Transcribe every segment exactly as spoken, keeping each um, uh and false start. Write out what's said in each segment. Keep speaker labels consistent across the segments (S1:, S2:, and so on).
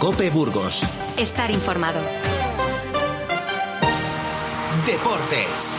S1: COPE Burgos.
S2: Estar informado.
S1: Deportes.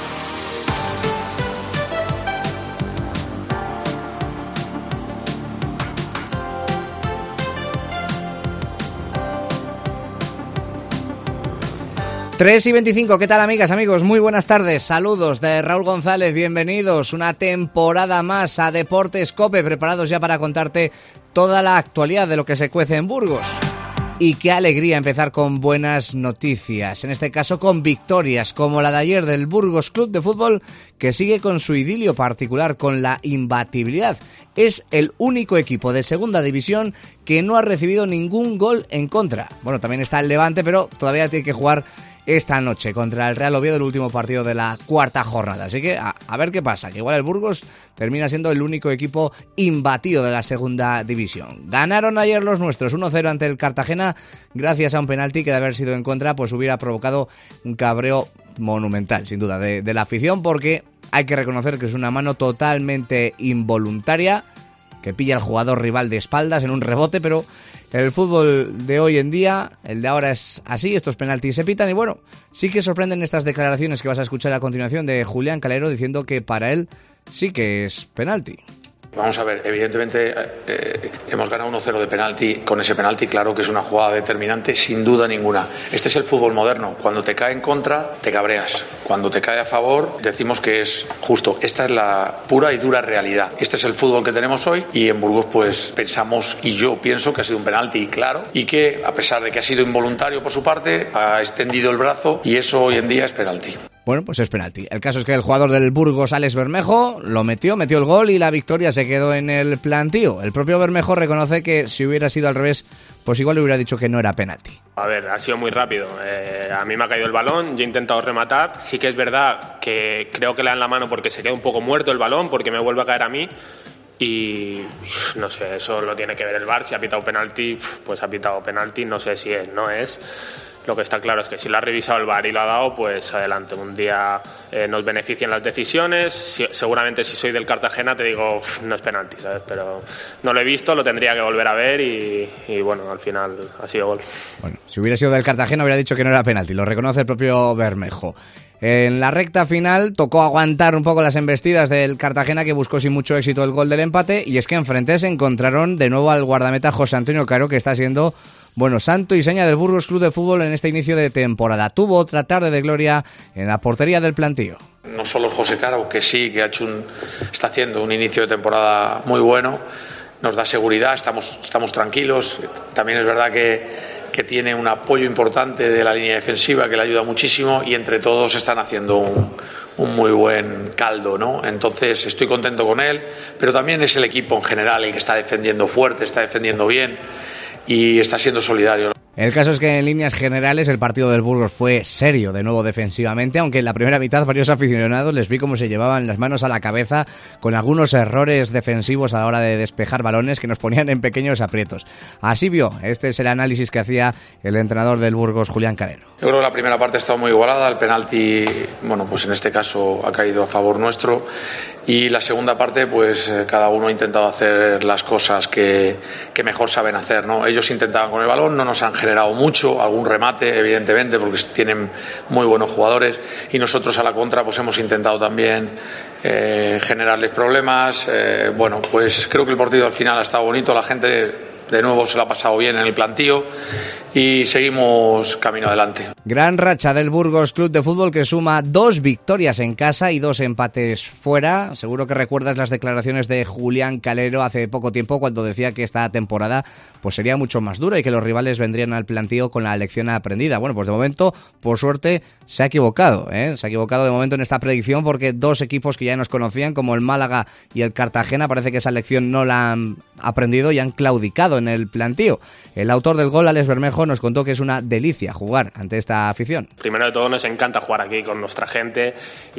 S3: tres y veinticinco, ¿qué tal amigas, amigos? Muy buenas tardes, saludos de Raúl González, bienvenidos una temporada más a Deportes COPE, preparados ya para contarte toda la actualidad de lo que se cuece en Burgos. Y qué alegría empezar con buenas noticias, en este caso con victorias como la de ayer del Burgos Club de Fútbol, que sigue con su idilio particular, con la imbatibilidad. Es el único equipo de segunda división que no ha recibido ningún gol en contra. Bueno, también está el Levante, pero todavía tiene que jugar esta noche contra el Real Oviedo, el último partido de la cuarta jornada. Así que a, a ver qué pasa, que igual el Burgos termina siendo el único equipo imbatido de la segunda división. Ganaron ayer los nuestros uno cero ante el Cartagena, gracias a un penalti que de haber sido en contra pues hubiera provocado un cabreo monumental, sin duda, de, de la afición, porque hay que reconocer que es una mano totalmente involuntaria, que pilla al jugador rival de espaldas en un rebote, pero el fútbol de hoy en día, el de ahora es así, estos penaltis se pitan y bueno, sí que sorprenden estas declaraciones que vas a escuchar a continuación de Julián Calero diciendo que para él sí que es penalti.
S4: Vamos a ver, evidentemente eh, hemos ganado uno cero de penalti, con ese penalti claro que es una jugada determinante sin duda ninguna. Este es el fútbol moderno, cuando te cae en contra te cabreas, cuando te cae a favor decimos que es justo. Esta es la pura y dura realidad. Este es el fútbol que tenemos hoy y en Burgos pues pensamos y yo pienso que ha sido un penalti claro y que a pesar de que ha sido involuntario por su parte ha extendido el brazo y eso hoy en día es penalti.
S3: Bueno, pues es penalti. El caso es que el jugador del Burgos, Alex Bermejo, lo metió, metió el gol y la victoria se quedó en el plantío. El propio Bermejo reconoce que si hubiera sido al revés, pues igual le hubiera dicho que no era penalti.
S5: A ver, ha sido muy rápido. Eh, a mí me ha caído el balón, yo he intentado rematar. Sí que es verdad que creo que le dan la mano porque se queda un poco muerto el balón, porque me vuelve a caer a mí. Y no sé, eso lo tiene que ver el V A R. Si ha pitado penalti, pues ha pitado penalti. No sé si es, no es. Lo que está claro es que si lo ha revisado el V A R y lo ha dado, pues adelante. Un día eh, nos benefician las decisiones. Si, seguramente si soy del Cartagena te digo, no es penalti, ¿sabes? Pero no lo he visto, lo tendría que volver a ver y, y bueno, al final ha sido gol.
S3: Bueno, si hubiera sido del Cartagena hubiera dicho que no era penalti, lo reconoce el propio Bermejo. En la recta final tocó aguantar un poco las embestidas del Cartagena, que buscó sin mucho éxito el gol del empate, y es que enfrente se encontraron de nuevo al guardameta José Antonio Caro, que está siendo, bueno, santo y seña del Burgos Club de Fútbol en este inicio de temporada. Tuvo otra tarde de gloria en la portería del plantío.
S4: No solo José Caro, que sí, que ha hecho un, está haciendo un inicio de temporada muy bueno, nos da seguridad, estamos, estamos tranquilos. También es verdad que que tiene un apoyo importante de la línea defensiva que le ayuda muchísimo y entre todos están haciendo un, un muy buen caldo, ¿no? Entonces estoy contento con él, pero también es el equipo en general el que está defendiendo fuerte, está defendiendo bien y está siendo solidario.
S3: El caso es que en líneas generales el partido del Burgos fue serio de nuevo defensivamente, aunque en la primera mitad varios aficionados les vi cómo se llevaban las manos a la cabeza con algunos errores defensivos a la hora de despejar balones que nos ponían en pequeños aprietos. Así vio, este es el análisis que hacía el entrenador del Burgos, Julián Calero.
S4: Yo creo que la primera parte ha estado muy igualada, el penalti, bueno, pues en este caso ha caído a favor nuestro. Y la segunda parte, pues cada uno ha intentado hacer las cosas que, que mejor saben hacer, ¿no? Ellos intentaban con el balón, no nos han generado mucho, algún remate, evidentemente, porque tienen muy buenos jugadores. Y nosotros a la contra, pues hemos intentado también eh, generarles problemas. Eh, bueno, pues creo que el partido al final ha estado bonito, la gente de nuevo se lo ha pasado bien en el plantío y seguimos camino adelante.
S3: Gran racha del Burgos Club de Fútbol, que suma dos victorias en casa y dos empates fuera. Seguro que recuerdas las declaraciones de Julián Calero hace poco tiempo cuando decía que esta temporada pues sería mucho más dura y que los rivales vendrían al plantío con la lección aprendida. Bueno, pues de momento, por suerte, se ha equivocado, ¿eh? Se ha equivocado de momento en esta predicción, porque dos equipos que ya nos conocían, como el Málaga y el Cartagena, parece que esa lección no la han aprendido y han claudicado en el plantío. El autor del gol, Alex Bermejo, nos contó que es una delicia jugar ante esta afición.
S5: Primero de todo nos encanta jugar aquí con nuestra gente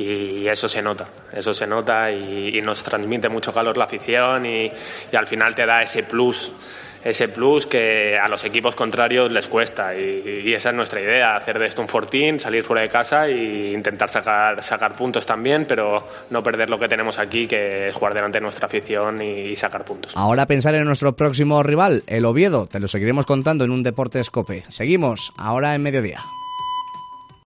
S5: y eso se nota, eso se nota y, y nos transmite mucho calor la afición y, y al final te da ese plus ese plus que a los equipos contrarios les cuesta y, y esa es nuestra idea, hacer de esto un fortín, salir fuera de casa e intentar sacar, sacar puntos también, pero no perder lo que tenemos aquí, que es jugar delante de nuestra afición y, y sacar puntos.
S3: Ahora pensar en nuestro próximo rival, el Oviedo, te lo seguiremos contando en un Deportes Cope. Seguimos, ahora en mediodía.